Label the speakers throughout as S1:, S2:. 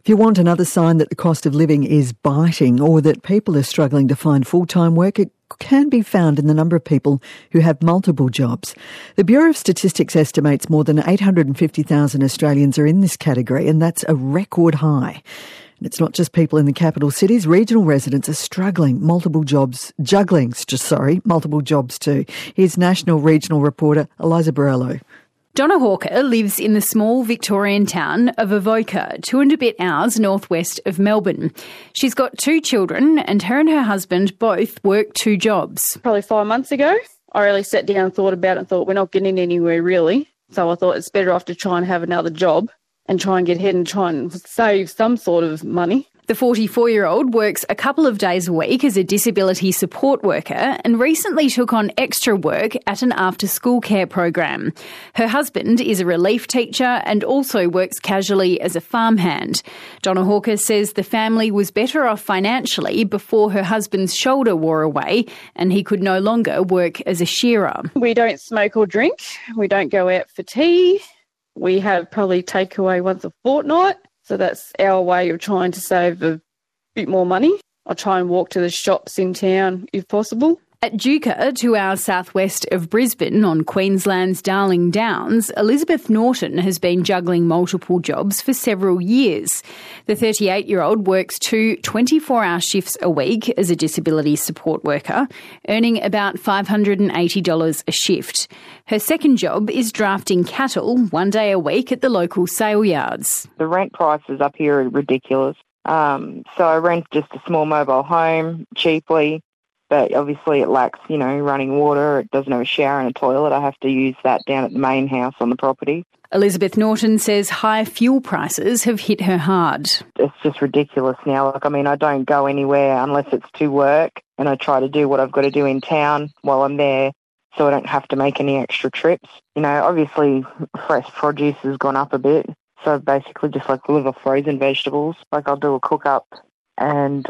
S1: If you want another sign that the cost of living is biting or that people are struggling to find full-time work, it can be found in the number of people who have multiple jobs. The Bureau of Statistics estimates more than 850,000 Australians are in this category, and that's a record high. And it's not just people in the capital cities. Regional residents are juggling multiple jobs too. Here's National Regional reporter Eliza Borrello.
S2: Donna Hawker lives in the small Victorian town of Avoca, 2 and a bit hours northwest of Melbourne. She's got 2 children and her husband both work 2 jobs.
S3: Probably 5 months ago, I really sat down and thought about it and thought we're not getting anywhere really. So I thought it's better off to try and have another job and try and get ahead and try and save some sort of money.
S2: The 44-year-old works a couple of days a week as a disability support worker and recently took on extra work at an after-school care program. Her husband is a relief teacher and also works casually as a farmhand. Donna Hawker says the family was better off financially before her husband's shoulder wore away and he could no longer work as a shearer.
S3: We don't smoke or drink. We don't go out for tea. We have probably takeaway once a fortnight. So that's our way of trying to save a bit more money. I try and walk to the shops in town if possible.
S2: At Duca, 2 hours southwest of Brisbane on Queensland's Darling Downs, Elizabeth Norton has been juggling multiple jobs for several years. The 38-year-old works 2 24-hour shifts a week as a disability support worker, earning about $580 a shift. Her second job is drafting cattle 1 day a week at the local sale yards.
S4: The rent prices up here are ridiculous. So I rent just a small mobile home cheaply. But obviously it lacks, running water. It doesn't have a shower and a toilet. I have to use that down at the main house on the property.
S2: Elizabeth Norton says high fuel prices have hit her hard.
S4: It's just ridiculous now. I don't go anywhere unless it's to work, and I try to do what I've got to do in town while I'm there so I don't have to make any extra trips. Obviously fresh produce has gone up a bit. So I basically just live off frozen vegetables. I'll do a cook-up. And,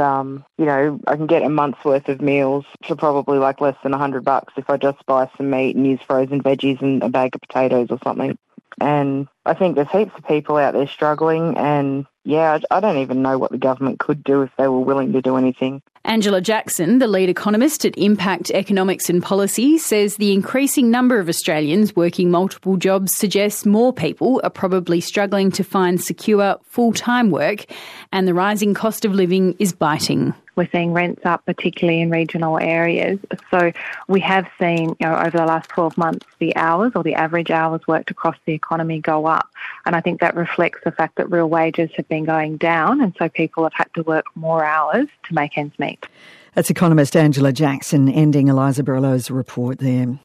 S4: I can get a month's worth of meals for probably less than $100 if I just buy some meat and use frozen veggies and a bag of potatoes or something. And I think there's heaps of people out there struggling and, I don't even know what the government could do if they were willing to do anything.
S2: Angela Jackson, the lead economist at Impact Economics and Policy, says the increasing number of Australians working multiple jobs suggests more people are probably struggling to find secure full-time work and the rising cost of living is biting.
S5: We're seeing rents up, particularly in regional areas. So we have seen, over the last 12 months, the hours or the average hours worked across the economy go up. And I think that reflects the fact that real wages have been going down. And so people have had to work more hours to make ends meet.
S1: That's economist Angela Jackson ending Eliza Borrello's report there.